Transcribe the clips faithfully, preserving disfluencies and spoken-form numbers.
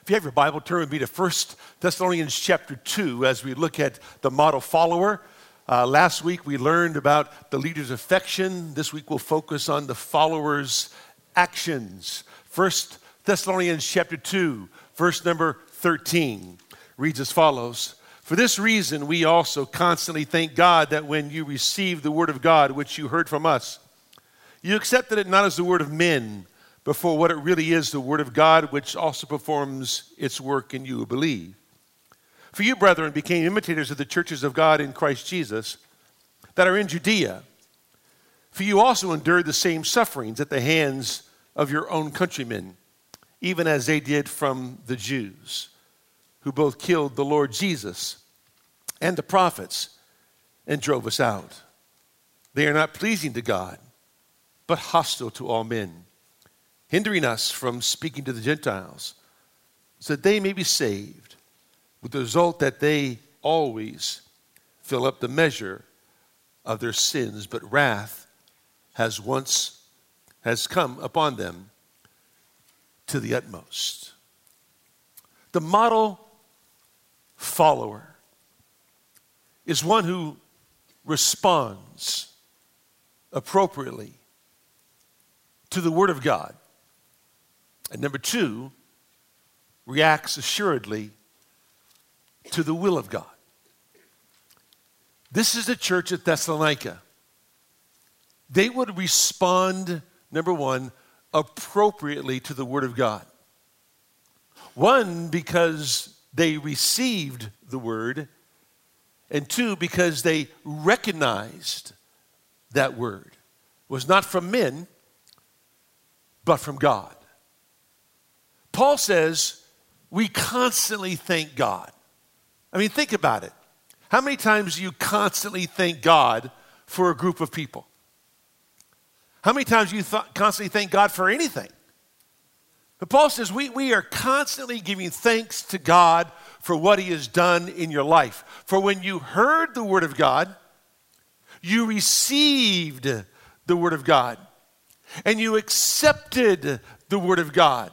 If you have your Bible, turn with me to First Thessalonians chapter two as we look at the model follower. Uh, last week we learned about the leader's affection. This week we'll focus on the follower's actions. First Thessalonians chapter two, verse number thirteen reads as follows. For this reason we also constantly thank God that when you received the word of God, which you heard from us, you accepted it not as the word of men, but for what it really is, the word of God, which also performs its work in you who believe. For you, brethren, became imitators of the churches of God in Christ Jesus that are in Judea. For you also endured the same sufferings at the hands of your own countrymen, even as they did from the Jews, who both killed the Lord Jesus and the prophets and drove us out. They are not pleasing to God, but hostile to all men, hindering us from speaking to the Gentiles, so that they may be saved, with the result that they always fill up the measure of their sins, but wrath has once has come upon them to the utmost. The model follower is one who responds appropriately to the Word of God. And number two, reacts assuredly to the will of God. This is the church at Thessalonica. They would respond, number one, appropriately to the Word of God. One, because they received the Word, and two, because they recognized that Word was not from men, but from God. Paul says we constantly thank God. I mean, think about it. How many times do you constantly thank God for a group of people? How many times do you th- constantly thank God for anything? But Paul says we, we are constantly giving thanks to God for what he has done in your life. For when you heard the word of God, you received the word of God, and you accepted the word of God.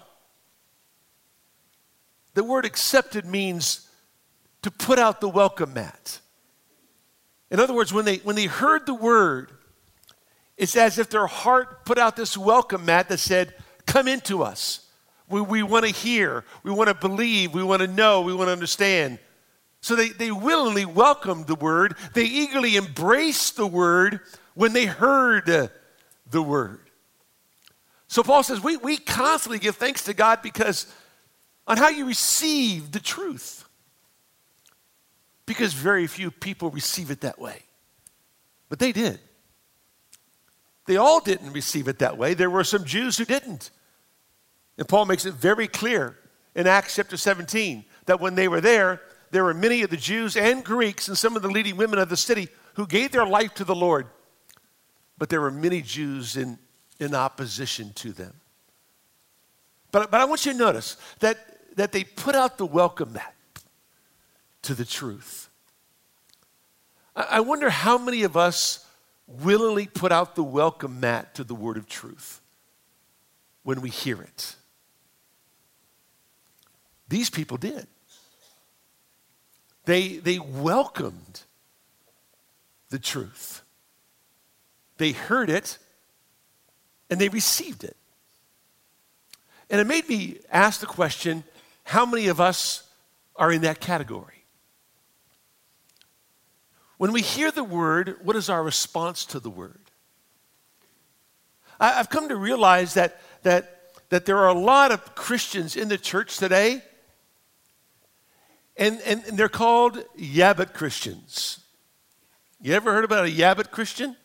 The word accepted means to put out the welcome mat. In other words, when they when they heard the word, it's as if their heart put out this welcome mat that said, come into us. We, we want to hear, we want to believe, we want to know, we want to understand. So they, they willingly welcomed the word. They eagerly embraced the word when they heard the word. So Paul says we, we constantly give thanks to God because on how you receive the truth. Because very few people receive it that way. But they did. They all didn't receive it that way. There were some Jews who didn't. And Paul makes it very clear in Acts chapter seventeen that when they were there, there were many of the Jews and Greeks and some of the leading women of the city who gave their life to the Lord. But there were many Jews in, in opposition to them. But, but I want you to notice that, that they put out the welcome mat to the truth. I, I wonder how many of us willingly put out the welcome mat to the word of truth when we hear it. These people did. They, they welcomed the truth. They heard it and they received it. And it made me ask the question, how many of us are in that category? When we hear the word, what is our response to the word? I, I've come to realize that, that, that there are a lot of Christians in the church today, and, and, and they're called Yabbit Christians. You ever heard about a Yabbit Christian?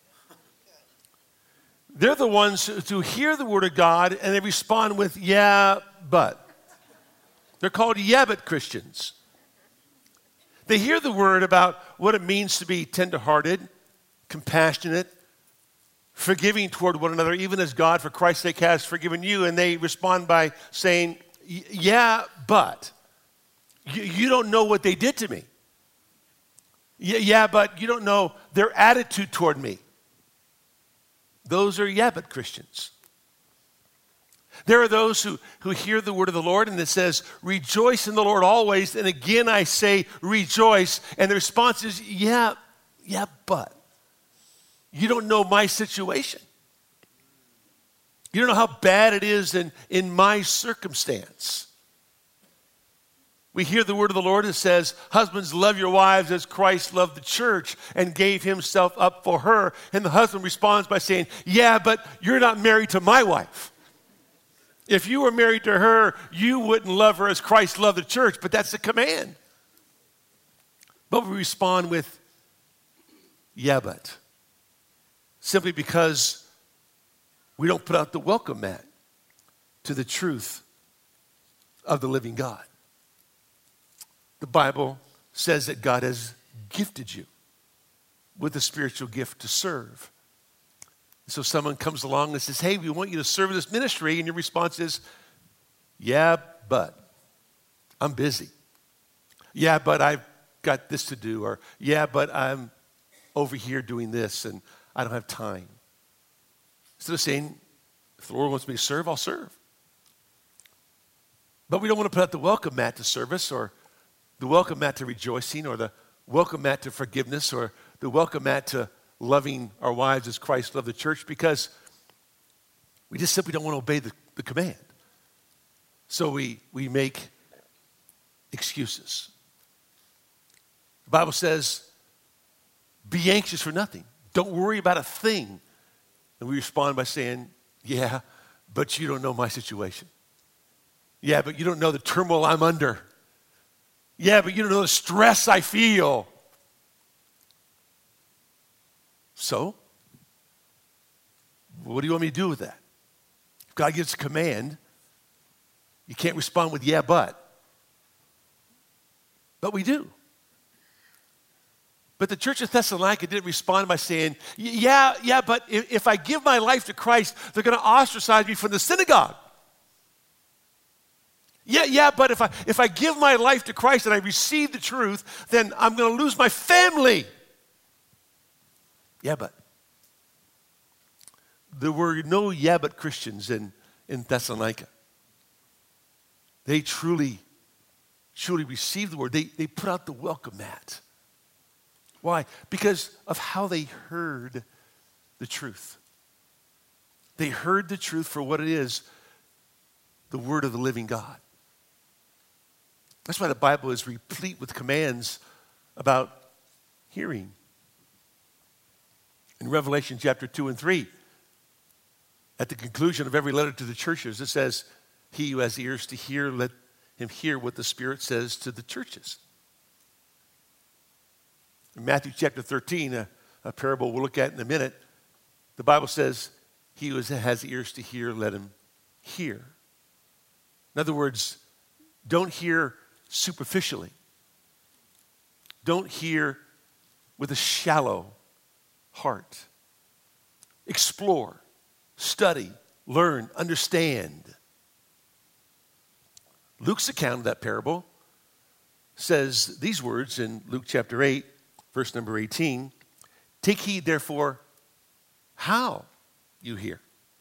They're the ones who, who hear the word of God and they respond with, yeah, but. They're called Yabbit Christians. They hear the word about what it means to be tenderhearted, compassionate, forgiving toward one another, even as God, for Christ's sake, has forgiven you. And they respond by saying, yeah, but. You, you don't know what they did to me. Yeah, yeah, but you don't know their attitude toward me. Those are Yabbit Christians. There are those who, who hear the word of the Lord and it says, rejoice in the Lord always. And again, I say rejoice. And the response is, yeah, yeah, but you don't know my situation. You don't know how bad it is in, in my circumstance. We hear the word of the Lord that says, husbands, love your wives as Christ loved the church and gave himself up for her. And the husband responds by saying, yeah, but you're not married to my wife. If you were married to her, you wouldn't love her as Christ loved the church, but that's the command. But we respond with, yeah, but. Simply because we don't put out the welcome mat to the truth of the living God. The Bible says that God has gifted you with a spiritual gift to serve. So someone comes along and says, hey, we want you to serve in this ministry. And your response is, yeah, but I'm busy. Yeah, but I've got this to do. Or, yeah, but I'm over here doing this and I don't have time. Instead of saying, if the Lord wants me to serve, I'll serve. But we don't want to put out the welcome mat to service or the welcome mat to rejoicing or the welcome mat to forgiveness or the welcome mat to loving our wives as Christ loved the church because we just simply don't want to obey the, the command. So we, we make excuses. The Bible says, be anxious for nothing. Don't worry about a thing. And we respond by saying, yeah, but you don't know my situation. Yeah, but you don't know the turmoil I'm under. Yeah, but you don't know the stress I feel. So, what do you want me to do with that? If God gives a command, you can't respond with, yeah, but. But we do. But the church of Thessalonica didn't respond by saying, yeah, yeah, but if, if I give my life to Christ, they're going to ostracize me from the synagogue. Yeah, yeah, but if I if I give my life to Christ and I receive the truth, then I'm going to lose my family. Yeah, but. There were no yeah, but Christians in, in Thessalonica. They truly, truly received the word. They, they put out the welcome mat. Why? Because of how they heard the truth. They heard the truth for what it is, the word of the living God. That's why the Bible is replete with commands about hearing. In Revelation chapter two and three, at the conclusion of every letter to the churches, it says, he who has ears to hear, let him hear what the Spirit says to the churches. In Matthew chapter thirteen, a, a parable we'll look at in a minute, the Bible says, he who has ears to hear, let him hear. In other words, don't hear superficially. Don't hear with a shallow heart. Explore, study, learn, understand. Luke's account of that parable says these words in Luke chapter eight, verse number eighteen. Take heed, therefore, how you hear.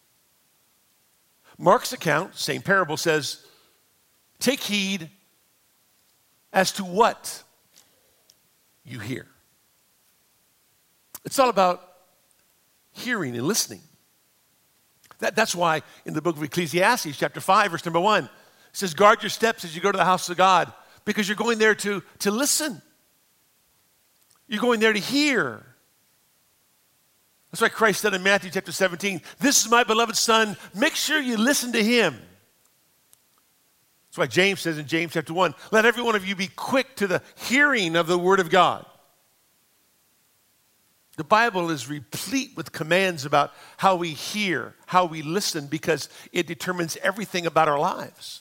Mark's account, same parable, says, take heed as to what you hear. It's all about hearing and listening. That, that's why in the book of Ecclesiastes, chapter five, verse number one, it says, guard your steps as you go to the house of God, because you're going there to, to listen. You're going there to hear. That's why Christ said in Matthew chapter seventeen, this is my beloved Son, make sure you listen to him. That's why James says in James chapter one, let every one of you be quick to the hearing of the word of God. The Bible is replete with commands about how we hear, how we listen, because it determines everything about our lives.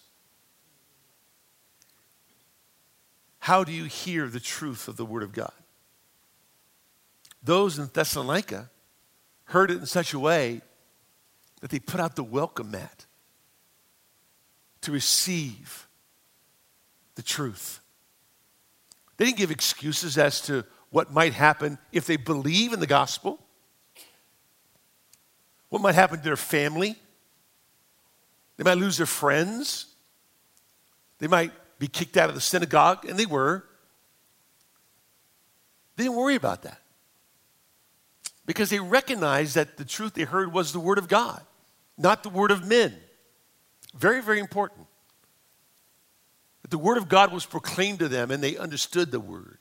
How do you hear the truth of the word of God? Those in Thessalonica heard it in such a way that they put out the welcome mat to receive the truth. They didn't give excuses as to what might happen if they believe in the gospel, what might happen to their family, They might lose their friends. They might be kicked out of the synagogue, and they were. They didn't worry about that because they recognized that the truth they heard was the word of God, not the word of men. Very, very important. That the word of God was proclaimed to them and they understood the word.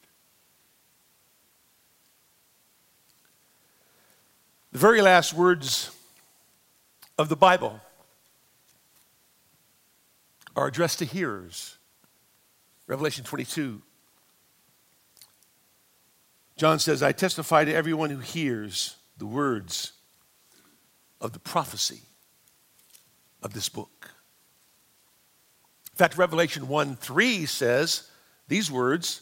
The very last words of the Bible are addressed to hearers. Revelation twenty-two. John says, I testify to everyone who hears the words of the prophecy of this book. In fact, Revelation one three says these words,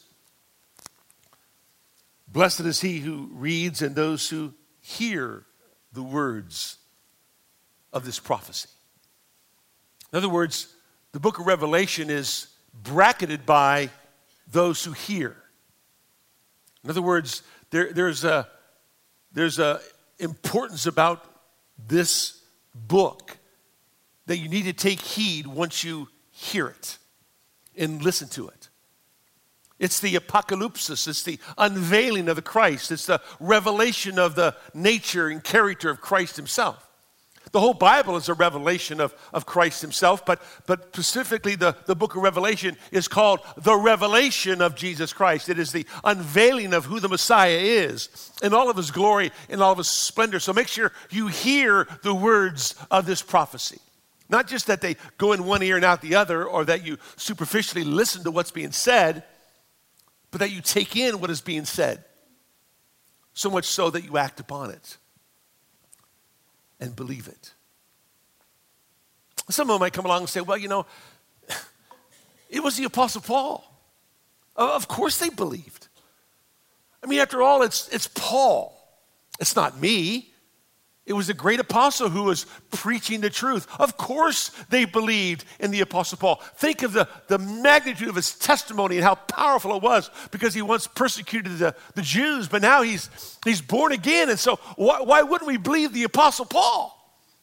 blessed is he who reads and those who hear the words of this prophecy. In other words, the book of Revelation is bracketed by those who hear. In other words, there, there's a there's a importance about this book that you need to take heed once you hear it and listen to it. It's the apocalypsis. It's the unveiling of the Christ. It's the revelation of the nature and character of Christ himself. The whole Bible is a revelation of, of Christ himself, but, but specifically the, the book of Revelation is called the revelation of Jesus Christ. It is the unveiling of who the Messiah is in all of his glory, in all of his splendor. So make sure you hear the words of this prophecy. Not just that they go in one ear and out the other, or that you superficially listen to what's being said, but that you take in what is being said. So much so that you act upon it and believe it. Some of them might come along and say, well, you know, it was the Apostle Paul. Of course they believed. I mean, after all, it's, it's Paul. It's not me. It was a great apostle who was preaching the truth. Of course they believed in the Apostle Paul. Think of the, the magnitude of his testimony and how powerful it was, because he once persecuted the, the Jews, but now he's, he's born again. And so why, why wouldn't we believe the Apostle Paul?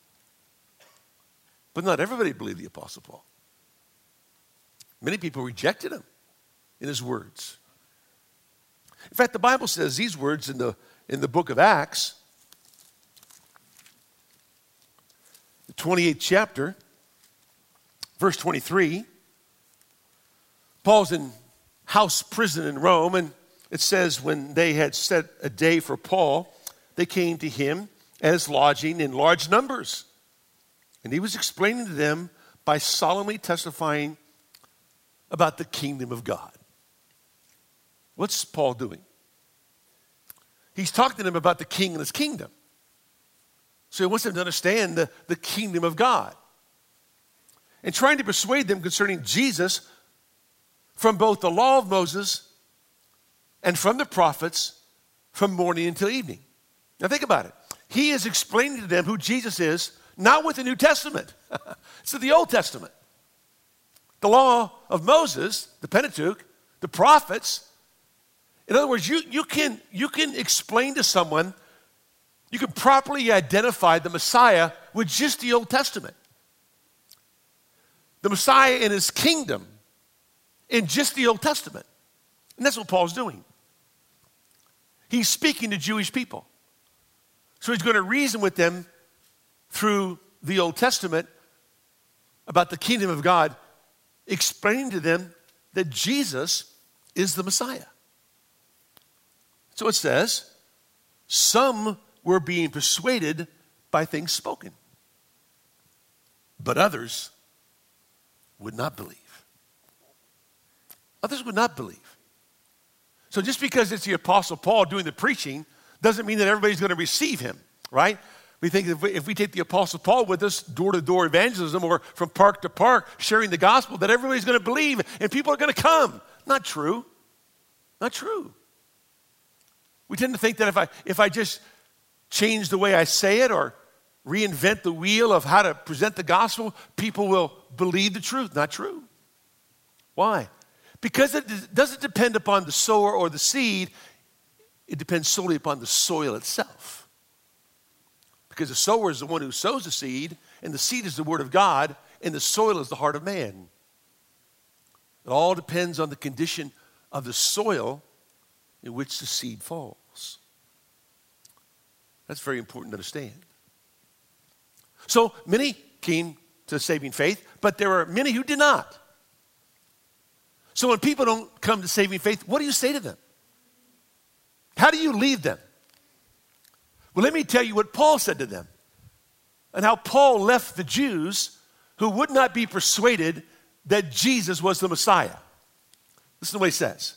But not everybody believed the Apostle Paul. Many people rejected him in his words. In fact, the Bible says these words in the, in the book of Acts, the twenty-eighth chapter, verse twenty-three. Paul's in house prison in Rome, and it says when they had set a day for Paul, they came to him at his lodging in large numbers. And he was explaining to them by solemnly testifying about the kingdom of God. What's Paul doing? He's talking to them about the king and his kingdom. So he wants them to understand the, the kingdom of God. And trying to persuade them concerning Jesus from both the law of Moses and from the prophets from morning until evening. Now think about it. He is explaining to them who Jesus is, not with the New Testament. It's the Old Testament. The law of Moses, the Pentateuch, the prophets. In other words, you, you, can, you can explain to someone, you can properly identify the Messiah with just the Old Testament. The Messiah in his kingdom in just the Old Testament. And that's what Paul's doing. He's speaking to Jewish people. So he's going to reason with them through the Old Testament about the kingdom of God, explaining to them that Jesus is the Messiah. So it says, some were being persuaded by things spoken, but others would not believe. Others would not believe. So just because it's the Apostle Paul doing the preaching doesn't mean that everybody's going to receive him, right? We think if we, if we take the Apostle Paul with us, door-to-door evangelism or from park to park, sharing the gospel, that everybody's going to believe and people are going to come. Not true. Not true. We tend to think that if I if I just change the way I say it or reinvent the wheel of how to present the gospel, people will believe the truth. Not true. Why? Because it doesn't depend upon the sower or the seed. It depends solely upon the soil itself. Because the sower is the one who sows the seed, and the seed is the word of God, and the soil is the heart of man. It all depends on the condition of the soil in which the seed falls. That's very important to understand. So many came to saving faith, but there are many who did not. So when people don't come to saving faith, what do you say to them? How do you lead them? Well, let me tell you what Paul said to them and how Paul left the Jews who would not be persuaded that Jesus was the Messiah. Listen to what he says.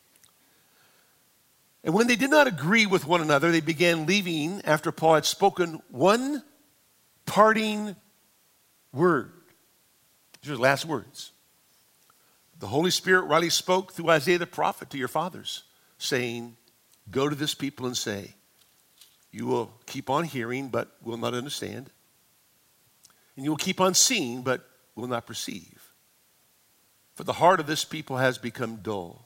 And when they did not agree with one another, they began leaving after Paul had spoken one parting word. These are the last words. The Holy Spirit rightly spoke through Isaiah the prophet to your fathers, saying, go to this people and say, you will keep on hearing, but will not understand. And you will keep on seeing, but will not perceive. For the heart of this people has become dull.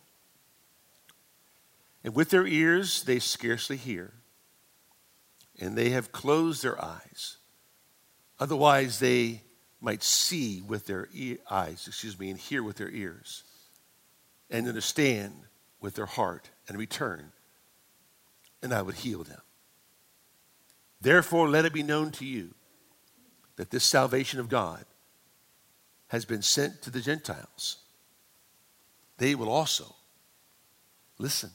And with their ears they scarcely hear. And they have closed their eyes. Otherwise they might see with their e- eyes, excuse me, and hear with their ears. And understand with their heart and return. And I would heal them. Therefore let it be known to you that this salvation of God has been sent to the Gentiles. They will also listen.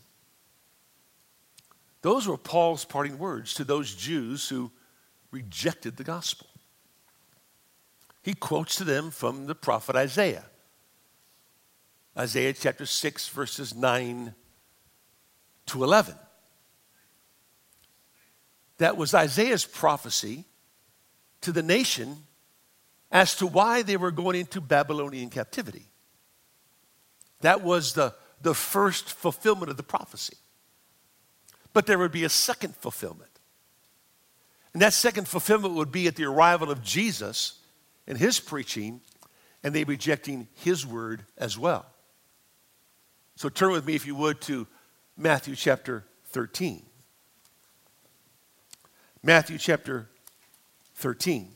Those were Paul's parting words to those Jews who rejected the gospel. He quotes to them from the prophet Isaiah. Isaiah chapter six, verses nine to eleven. That was Isaiah's prophecy to the nation as to why they were going into Babylonian captivity. That was the, the first fulfillment of the prophecy. But there would be a second fulfillment. And that second fulfillment would be at the arrival of Jesus and his preaching, and they rejecting his word as well. So turn with me, if you would, to Matthew chapter thirteen. Matthew chapter thirteen.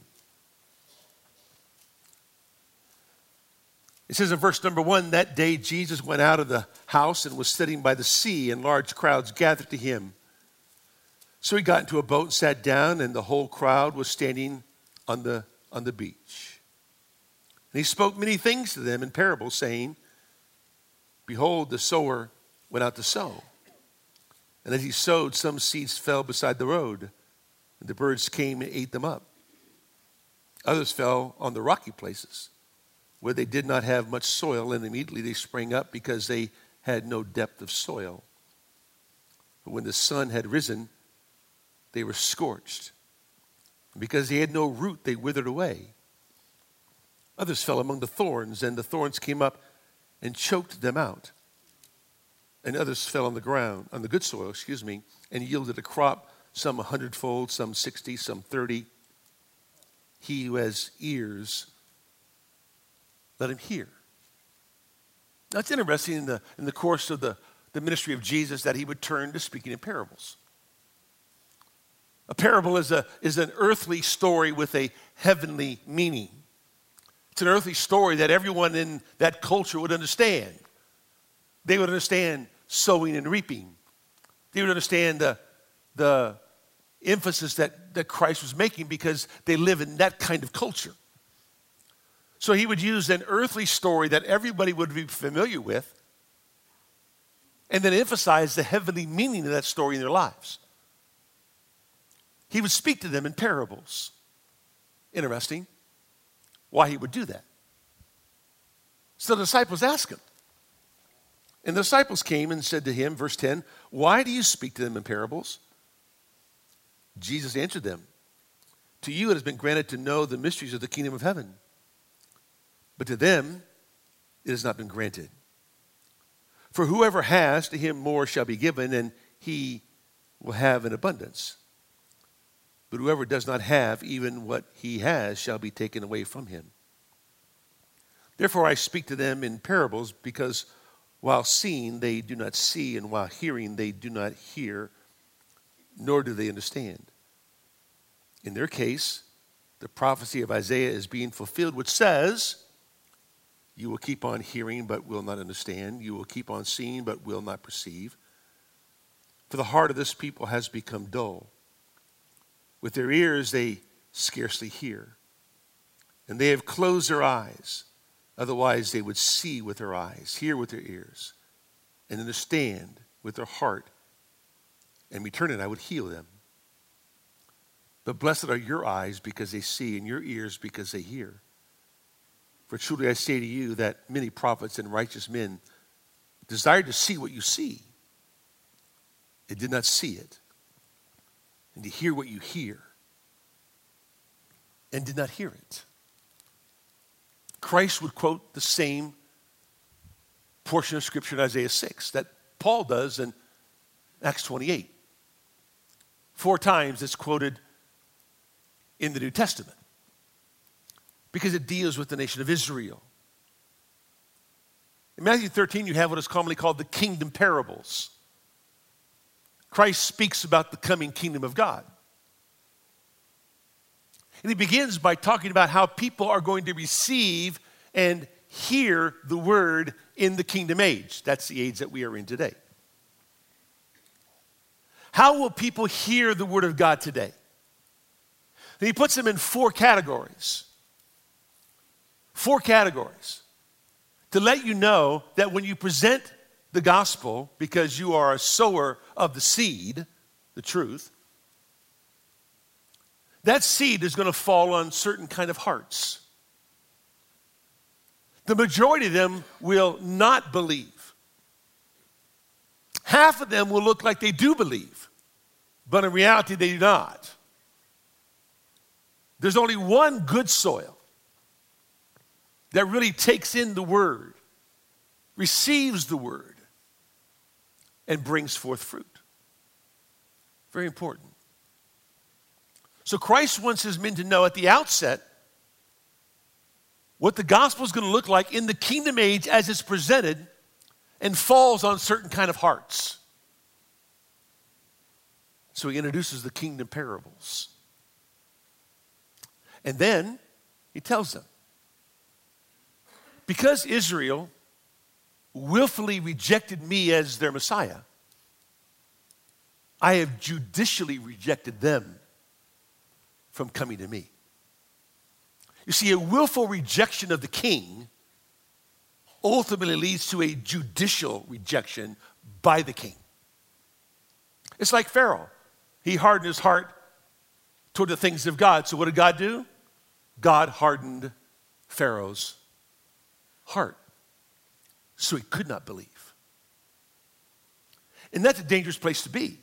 It says in verse number one, that day Jesus went out of the house and was sitting by the sea, and large crowds gathered to him. So he got into a boat and sat down, and the whole crowd was standing on the, on the beach. And he spoke many things to them in parables, saying, behold, the sower went out to sow. And as he sowed, some seeds fell beside the road, and the birds came and ate them up. Others fell on the rocky places, where they did not have much soil, and immediately they sprang up because they had no depth of soil. But when the sun had risen, they were scorched. And because they had no root, they withered away. Others fell among the thorns, and the thorns came up and choked them out. And others fell on the ground, on the good soil, excuse me, and yielded a crop, some a hundredfold, some sixty, some thirty. He who has ears, let him hear. Now it's interesting in the, in the course of the, the ministry of Jesus that he would turn to speaking in parables. A parable is, a, is an earthly story with a heavenly meaning. It's an earthly story that everyone in that culture would understand. They would understand sowing and reaping. They would understand the, the emphasis that, that Christ was making because they live in that kind of culture. So he would use an earthly story that everybody would be familiar with and then emphasize the heavenly meaning of that story in their lives. He would speak to them in parables. Interesting why he would do that. So the disciples asked him. And the disciples came and said to him, verse ten, why do you speak to them in parables? Jesus answered them, to you it has been granted to know the mysteries of the kingdom of heaven. But to them it has not been granted. For whoever has, to him more shall be given, and he will have an abundance. But whoever does not have, even what he has shall be taken away from him. Therefore I speak to them in parables, because while seeing they do not see, and while hearing they do not hear, nor do they understand. In their case, the prophecy of Isaiah is being fulfilled, which says, you will keep on hearing but will not understand. You will keep on seeing but will not perceive. For the heart of this people has become dull. With their ears they scarcely hear. And they have closed their eyes. Otherwise they would see with their eyes, hear with their ears, and understand with their heart, and return and I would heal them. But blessed are your eyes because they see, and your ears because they hear. For truly I say to you that many prophets and righteous men desired to see what you see. They did not see it. And to hear what you hear. And did not hear it. Christ would quote the same portion of Scripture in Isaiah six that Paul does in Acts twenty-eight. Four times it's quoted in the New Testament because it deals with the nation of Israel. In Matthew thirteen, you have what is commonly called the kingdom parables. Christ speaks about the coming kingdom of God. And he begins by talking about how people are going to receive and hear the word in the kingdom age. That's the age that we are in today. How will people hear the word of God today? And he puts them in four categories. Four categories. To let you know that when you present the gospel, because you are a sower of the seed, the truth, that seed is going to fall on certain kind of hearts. The majority of them will not believe. Half of them will look like they do believe, but in reality they do not. There's only one good soil that really takes in the word, receives the word, and brings forth fruit. Very important. So Christ wants his men to know at the outset what the gospel is going to look like in the kingdom age as it's presented and falls on certain kind of hearts. So he introduces the kingdom parables. And then he tells them, because Israel willfully rejected me as their Messiah, I have judicially rejected them from coming to me. You see, a willful rejection of the king ultimately leads to a judicial rejection by the king. It's like Pharaoh. He hardened his heart toward the things of God. So what did God do? God hardened Pharaoh's heart. So he could not believe. And that's a dangerous place to be.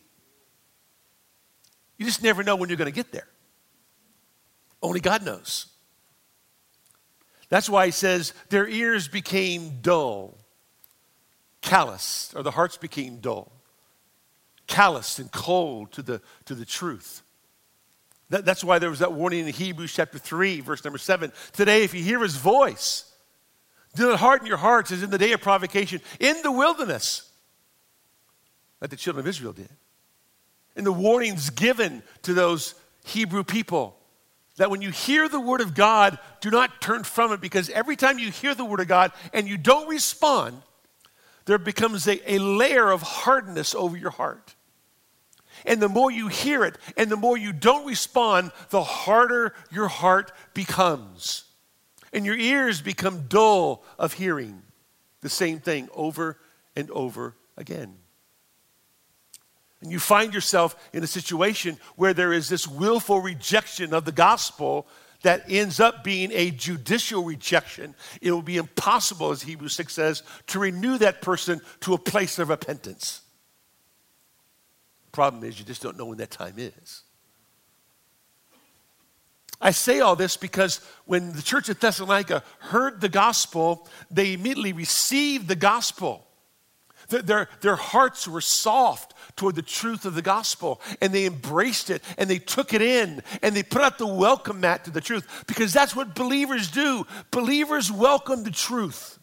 You just never know when you're going to get there. Only God knows. That's why he says, their ears became dull, calloused, or the hearts became dull, calloused and cold to the, to the truth. That, that's why there was that warning in Hebrews chapter three, verse number seven. Today, if you hear his voice, do not harden your hearts as in the day of provocation in the wilderness, like the children of Israel did. And the warnings given to those Hebrew people, that when you hear the word of God, do not turn from it, because every time you hear the word of God and you don't respond, there becomes a, a layer of hardness over your heart. And the more you hear it and the more you don't respond, the harder your heart becomes. And your ears become dull of hearing the same thing over and over again. And you find yourself in a situation where there is this willful rejection of the gospel that ends up being a judicial rejection. It will be impossible, as Hebrews six says, to renew that person to a place of repentance. Problem is, you just don't know when that time is. I say all this because when the church at Thessalonica heard the gospel, they immediately received the gospel. Their, their, their hearts were soft toward the truth of the gospel, and they embraced it, and they took it in, and they put out the welcome mat to the truth, because that's what believers do. Believers welcome the truth.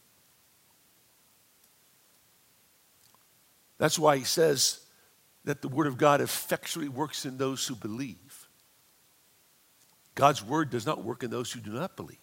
That's why he says that the word of God effectually works in those who believe. God's word does not work in those who do not believe.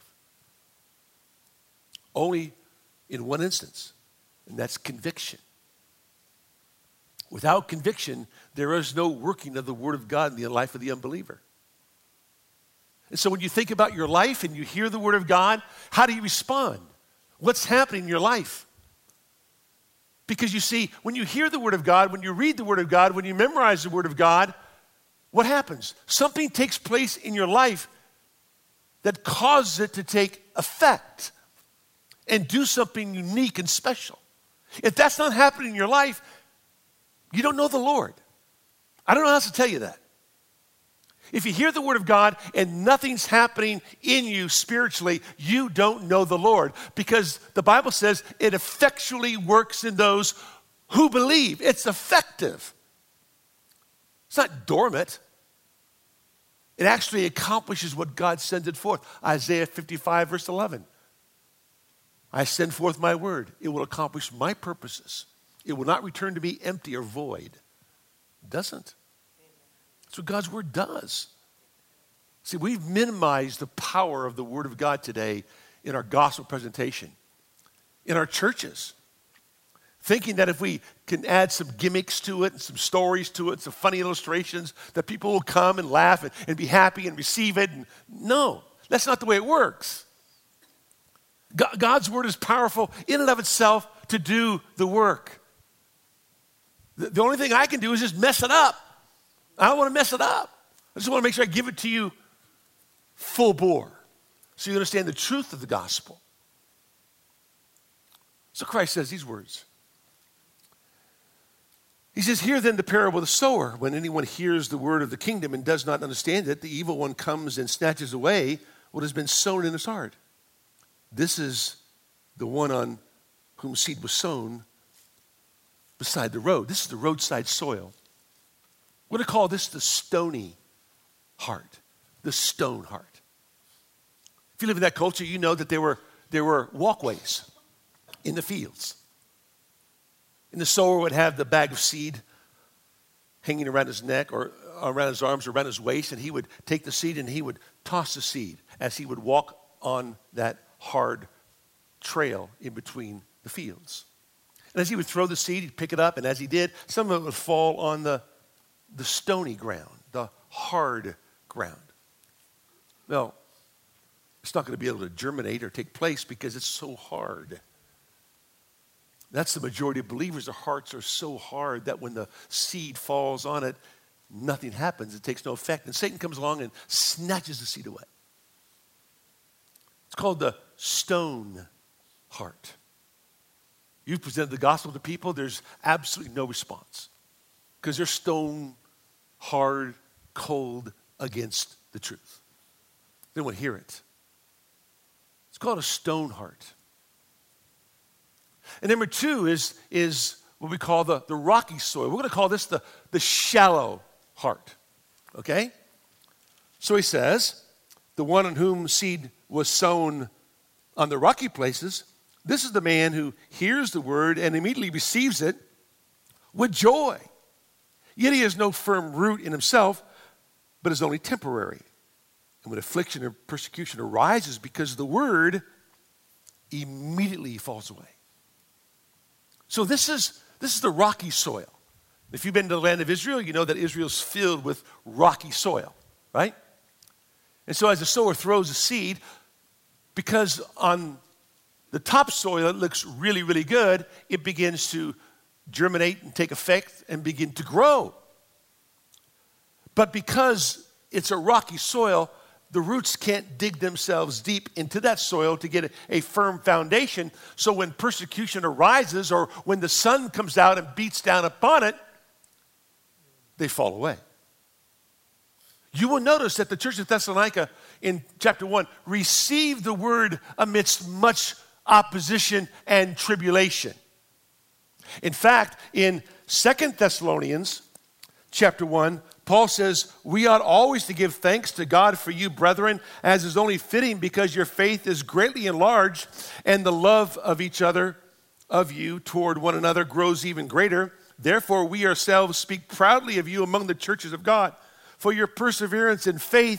Only in one instance, and that's conviction. Without conviction, there is no working of the word of God in the life of the unbeliever. And so when you think about your life and you hear the word of God, how do you respond? What's happening in your life? Because you see, when you hear the word of God, when you read the word of God, when you memorize the word of God, what happens? Something takes place in your life that causes it to take effect and do something unique and special. If that's not happening in your life, you don't know the Lord. I don't know how else to tell you that. If you hear the word of God and nothing's happening in you spiritually, you don't know the Lord, because the Bible says it effectually works in those who believe. It's effective. It's not dormant. It actually accomplishes what God sends it forth. Isaiah fifty-five, verse eleven. I send forth my word. It will accomplish my purposes. It will not return to me empty or void. It doesn't. That's what God's word does. See, we've minimized the power of the word of God today in our gospel presentation, in our churches, thinking that if we can add some gimmicks to it and some stories to it, some funny illustrations, that people will come and laugh and, and be happy and receive it. And no, that's not the way it works. God, God's word is powerful in and of itself to do the work. The, the only thing I can do is just mess it up. I don't want to mess it up. I just want to make sure I give it to you full bore so you understand the truth of the gospel. So Christ says these words. He says, hear then the parable of the sower. When anyone hears the word of the kingdom and does not understand it, the evil one comes and snatches away what has been sown in his heart. This is the one on whom seed was sown beside the road. This is the roadside soil. We're going to call this the stony heart, the stone heart. If you live in that culture, you know that there were, there were walkways in the fields. And the sower would have the bag of seed hanging around his neck or around his arms or around his waist, and he would take the seed and he would toss the seed as he would walk on that hard trail in between the fields. And as he would throw the seed, he'd pick it up, and as he did, some of it would fall on the, the stony ground, the hard ground. Well, it's not going to be able to germinate or take place because it's so hard. That's the majority of believers. Their hearts are so hard that when the seed falls on it, nothing happens. It takes no effect. And Satan comes along and snatches the seed away. It's called the stone heart. You've presented the gospel to people, there's absolutely no response because they're stone, hard, cold against the truth. They don't want to hear it. It's called a stone heart. And number two is, is what we call the, the rocky soil. We're going to call this the, the shallow heart. Okay? So he says, the one on whom seed was sown on the rocky places, this is the man who hears the word and immediately receives it with joy. Yet he has no firm root in himself, but is only temporary. And when affliction or persecution arises because of the word, immediately he falls away. So this is, this is the rocky soil. If you've been to the land of Israel, you know that Israel's filled with rocky soil, right? And so as the sower throws a seed, because on the topsoil it looks really, really good, it begins to germinate and take effect and begin to grow. But because it's a rocky soil, the roots can't dig themselves deep into that soil to get a, a firm foundation. So when persecution arises or when the sun comes out and beats down upon it, they fall away. You will notice that the church of Thessalonica in chapter one received the word amidst much opposition and tribulation. In fact, in Second Thessalonians chapter one, Paul says, we ought always to give thanks to God for you, brethren, as is only fitting because your faith is greatly enlarged and the love of each other, of you toward one another grows even greater. Therefore, we ourselves speak proudly of you among the churches of God, for your perseverance in faith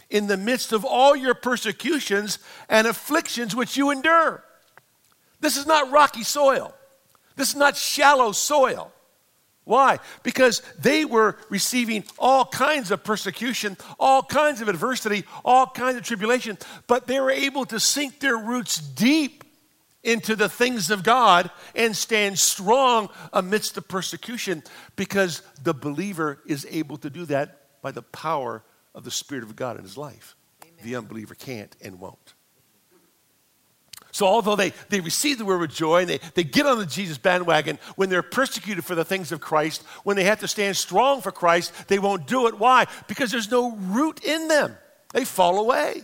in the midst of all your persecutions and afflictions which you endure. This is not rocky soil. This is not shallow soil. Why? Because they were receiving all kinds of persecution, all kinds of adversity, all kinds of tribulation, but they were able to sink their roots deep into the things of God and stand strong amidst the persecution, because the believer is able to do that by the power of the Spirit of God in his life. Amen. The unbeliever can't and won't. So although they, they receive the word with joy and they, they get on the Jesus bandwagon, when they're persecuted for the things of Christ, when they have to stand strong for Christ, they won't do it. Why? Because there's no root in them. They fall away.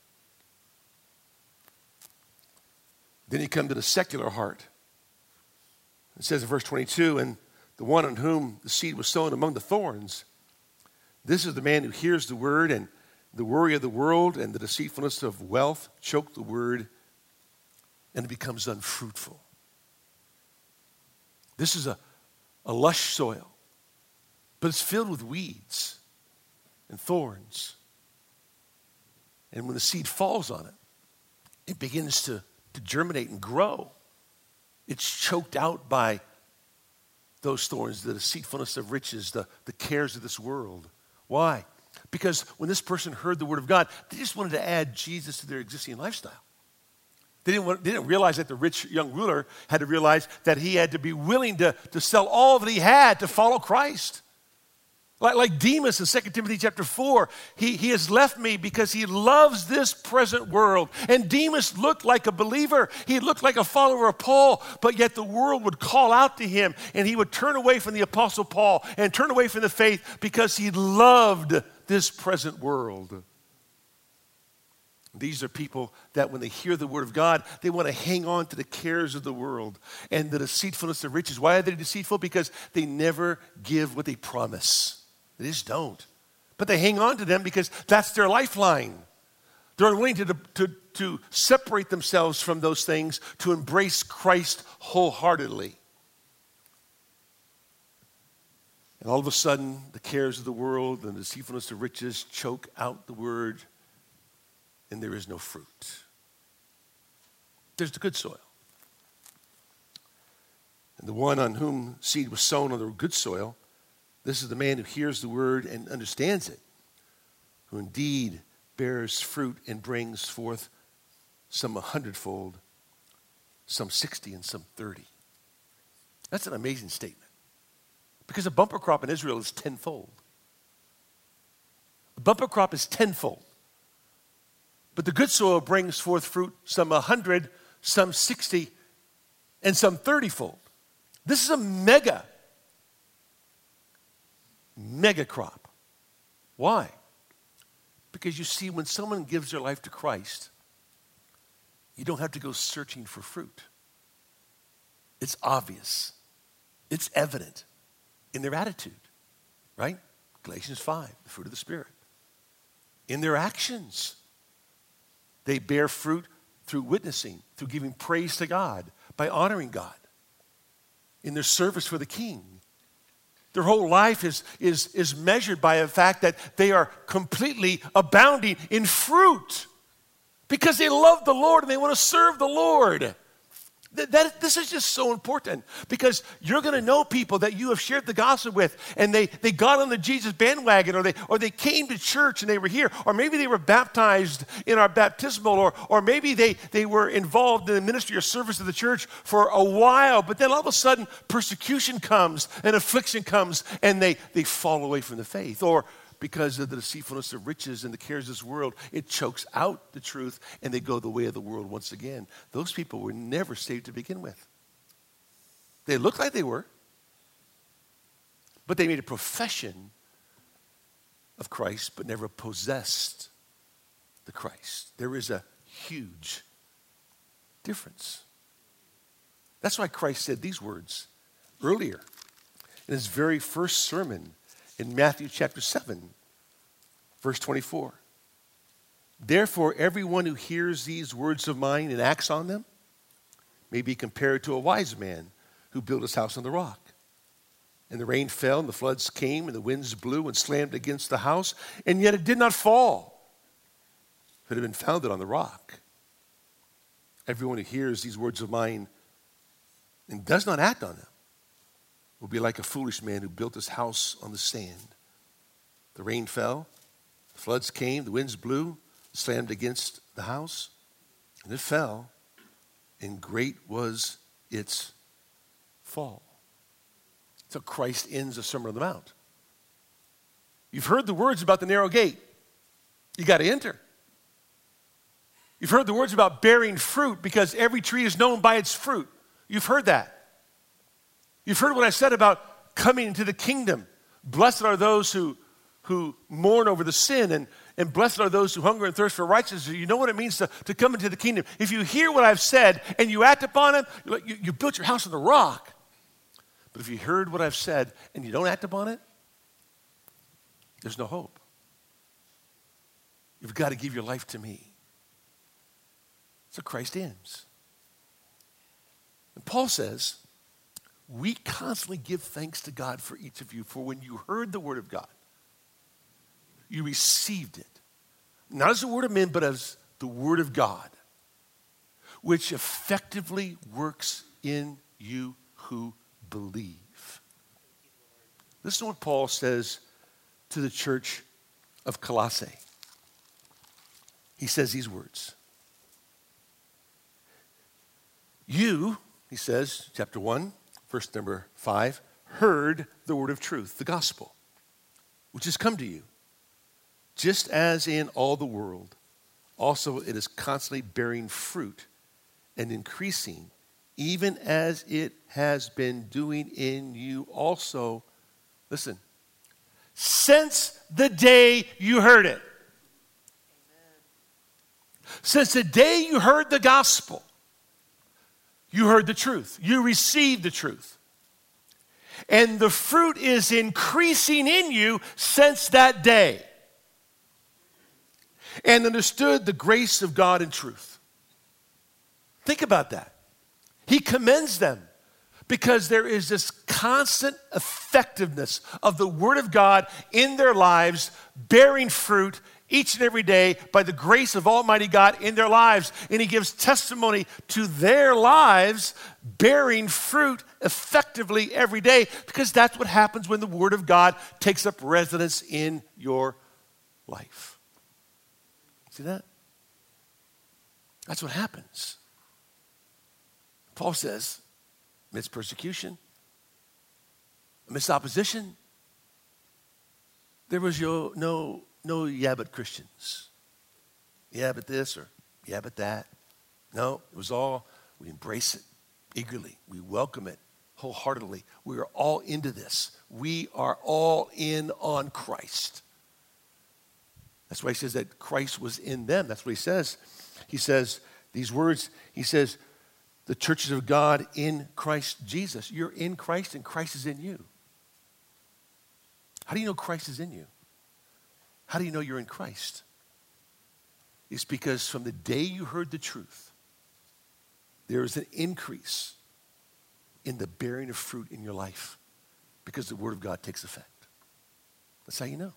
Then you come to the secular heart. It says in verse twenty-two, and the one on whom the seed was sown among the thorns, this is the man who hears the word, and the worry of the world and the deceitfulness of wealth choke the word, and it becomes unfruitful. This is a, a lush soil, but it's filled with weeds and thorns. And when the seed falls on it, it begins to, to germinate and grow. It's choked out by those thorns, the deceitfulness of riches, the, the cares of this world. Why? Because when this person heard the word of God, they just wanted to add Jesus to their existing lifestyle. They didn't, want, they didn't realize that the rich young ruler had to realize that he had to be willing to, to sell all that he had to follow Christ. Like, like Demas in Second Timothy chapter four, he, he has left me because he loves this present world. And Demas looked like a believer. He looked like a follower of Paul, but yet the world would call out to him and he would turn away from the Apostle Paul and turn away from the faith because he loved this present world. These are people that when they hear the word of God, they want to hang on to the cares of the world and the deceitfulness of riches. Why are they deceitful? Because they never give what they promise. They just don't. But they hang on to them because that's their lifeline. They're unwilling to, to, to separate themselves from those things, to embrace Christ wholeheartedly. And all of a sudden, the cares of the world and the deceitfulness of riches choke out the word, and there is no fruit. There's the good soil. And the one on whom seed was sown on the good soil, this is the man who hears the word and understands it, who indeed bears fruit and brings forth some a hundredfold, some sixty, and some thirty. That's an amazing statement. Because a bumper crop in Israel is tenfold. A bumper crop is tenfold. But the good soil brings forth fruit, some a hundred, some sixty, and some thirty-fold. This is a mega, mega crop. Why? Because you see, when someone gives their life to Christ, you don't have to go searching for fruit. It's obvious. It's evident in their attitude, right? Galatians five, the fruit of the Spirit. In their actions. They bear fruit through witnessing, through giving praise to God, by honoring God, in their service for the King. Their whole life is, is, is measured by the fact that they are completely abounding in fruit because they love the Lord and they want to serve the Lord. That, that, this is just so important because you're going to know people that you have shared the gospel with and they, they got on the Jesus bandwagon or they, or they came to church and they were here, or maybe they were baptized in our baptismal, or, or maybe they, they were involved in the ministry or service of the church for a while, but then all of a sudden persecution comes and affliction comes and they, they fall away from the faith. Or because of the deceitfulness of riches and the cares of this world, it chokes out the truth and they go the way of the world once again. Those people were never saved to begin with. They looked like they were, but they made a profession of Christ but never possessed the Christ. There is a huge difference. That's why Christ said these words earlier in his very first sermon in Matthew chapter seven, verse twenty-four. Therefore, everyone who hears these words of mine and acts on them may be compared to a wise man who built his house on the rock. And the rain fell, and the floods came, and the winds blew and slammed against the house, and yet it did not fall, but have been founded on the rock. Everyone who hears these words of mine and does not act on them will be like a foolish man who built his house on the sand. The rain fell, the floods came, the winds blew, slammed against the house, and it fell, and great was its fall. So Christ ends the Sermon on the Mount. You've heard the words about the narrow gate. You got to enter. You've heard the words about bearing fruit because every tree is known by its fruit. You've heard that. You've heard what I said about coming into the kingdom. Blessed are those who, who mourn over the sin, and, and blessed are those who hunger and thirst for righteousness. You know what it means to, to come into the kingdom. If you hear what I've said and you act upon it, you, you built your house on the rock. But if you heard what I've said and you don't act upon it, there's no hope. You've got to give your life to me. So Christ ends. And Paul says, we constantly give thanks to God for each of you, for when you heard the word of God, you received it, not as the word of men, but as the word of God, which effectively works in you who believe. Listen to what Paul says to the church of Colossae. He says these words. You, he says, chapter one, verse number five, heard the word of truth, the gospel, which has come to you, just as in all the world. Also, it is constantly bearing fruit and increasing, even as it has been doing in you also. Listen, since the day you heard it. Amen. Since the day you heard the gospel, you heard the truth. You received the truth. And the fruit is increasing in you since that day. And understood the grace of God in truth. Think about that. He commends them because there is this constant effectiveness of the Word of God in their lives, bearing fruit each and every day by the grace of Almighty God in their lives. And he gives testimony to their lives bearing fruit effectively every day, because that's what happens when the Word of God takes up residence in your life. See that? That's what happens. Paul says, amidst persecution, amidst opposition, there was no, no, no yeah but Christians. Yeah but this or yeah but that. No, it was all, we embrace it eagerly. We welcome it wholeheartedly. We are all into this. We are all in on Christ. That's why he says that Christ was in them. That's what he says. He says these words, he says, the churches of God in Christ Jesus. You're in Christ and Christ is in you. How do you know Christ is in you? How do you know you're in Christ? It's because from the day you heard the truth, there is an increase in the bearing of fruit in your life because the Word of God takes effect. That's how you know.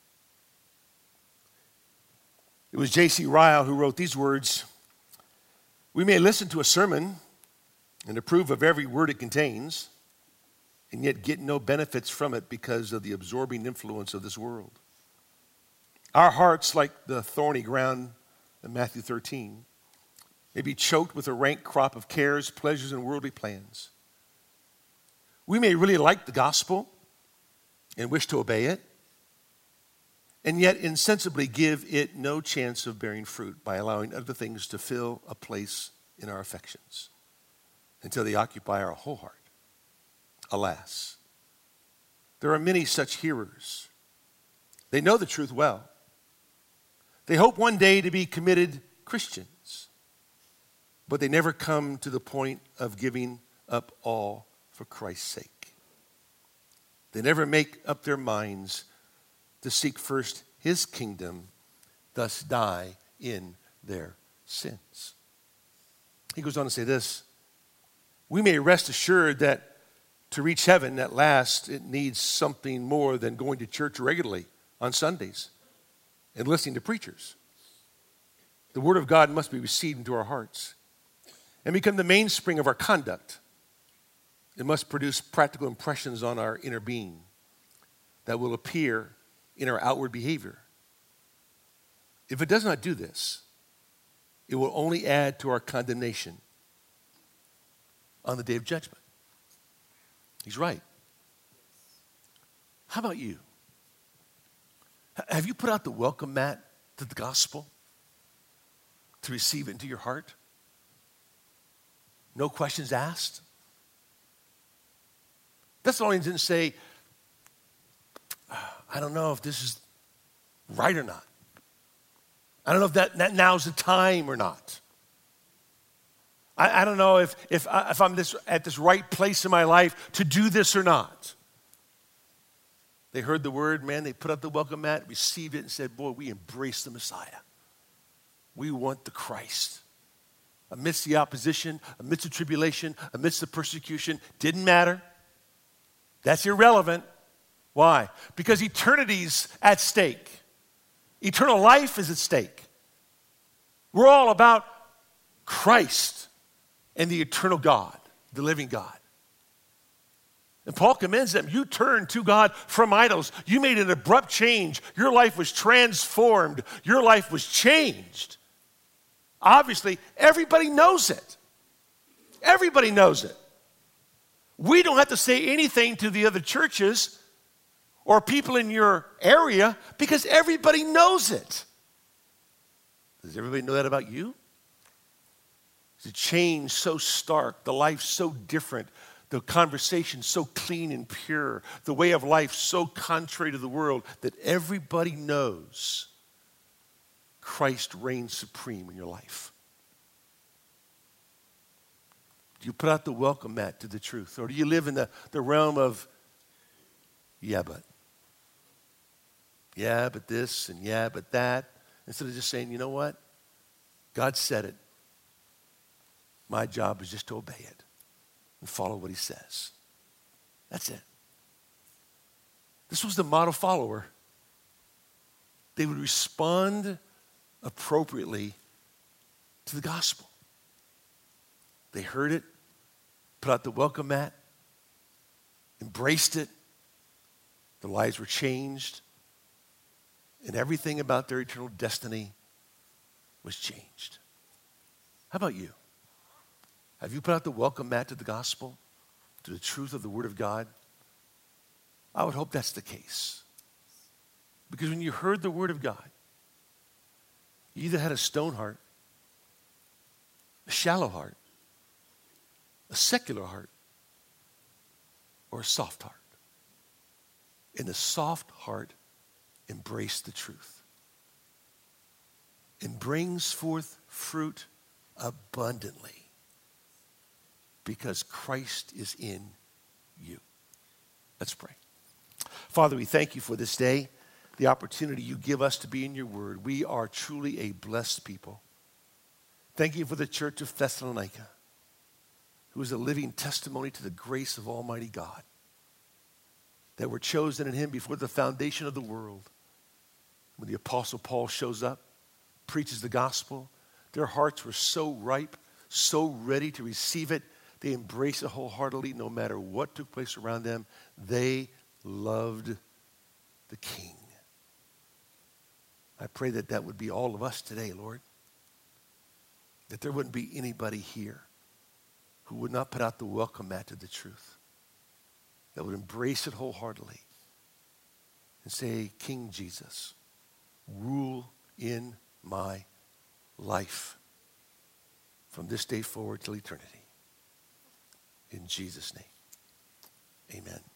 It was J C Ryle who wrote these words. We may listen to a sermon and approve of every word it contains, and yet get no benefits from it because of the absorbing influence of this world. Our hearts, like the thorny ground in Matthew thirteen, may be choked with a rank crop of cares, pleasures, and worldly plans. We may really like the gospel and wish to obey it, and yet insensibly give it no chance of bearing fruit by allowing other things to fill a place in our affections until they occupy our whole heart. Alas, there are many such hearers. They know the truth well. They hope one day to be committed Christians, but they never come to the point of giving up all for Christ's sake. They never make up their minds to seek first his kingdom, thus die in their sins. He goes on to say this, we may rest assured that to reach heaven at last, it needs something more than going to church regularly on Sundays and listening to preachers. The Word of God must be received into our hearts and become the mainspring of our conduct. It must produce practical impressions on our inner being that will appear in our outward behavior. If it does not do this, it will only add to our condemnation on the day of judgment. He's right. How about you? Have you put out the welcome mat to the gospel to receive it into your heart? No questions asked? Thessalonians didn't say, I don't know if this is right or not. I don't know if that, that now's the time or not. I, I don't know if, if, I, if I'm this, at this right place in my life to do this or not. They heard the word, man, they put up the welcome mat, received it, and said, boy, we embrace the Messiah. We want the Christ. Amidst the opposition, amidst the tribulation, amidst the persecution, didn't matter. That's irrelevant. Why? Because eternity's at stake. Eternal life is at stake. We're all about Christ and the eternal God, the living God. And Paul commends them. You turned to God from idols. You made an abrupt change. Your life was transformed. Your life was changed. Obviously, everybody knows it. Everybody knows it. We don't have to say anything to the other churches or people in your area because everybody knows it. Does everybody know that about you? The change so stark, the life so different, the conversation so clean and pure, the way of life so contrary to the world that everybody knows Christ reigns supreme in your life. Do you put out the welcome mat to the truth? Or do you live in the, the realm of, yeah, but. Yeah, but this and yeah, but that. Instead of just saying, you know what? God said it. My job is just to obey it and follow what he says. That's it. This was the model follower. They would respond appropriately to the gospel. They heard it, put out the welcome mat, embraced it. Their lives were changed, and everything about their eternal destiny was changed. How about you? Have you put out the welcome mat to the gospel, to the truth of the Word of God? I would hope that's the case. Because when you heard the Word of God, you either had a stone heart, a shallow heart, a secular heart, or a soft heart. And the soft heart embraced the truth and brings forth fruit abundantly because Christ is in you. Let's pray. Father, we thank you for this day, the opportunity you give us to be in your word. We are truly a blessed people. Thank you for the church of Thessalonica, who is a living testimony to the grace of Almighty God, that were chosen in him before the foundation of the world. When the Apostle Paul shows up, preaches the gospel, their hearts were so ripe, so ready to receive it, they embraced it wholeheartedly no matter what took place around them. They loved the King. I pray that that would be all of us today, Lord. That there wouldn't be anybody here who would not put out the welcome mat to the truth, that would embrace it wholeheartedly and say, King Jesus, rule in my life from this day forward till eternity. In Jesus' name, amen.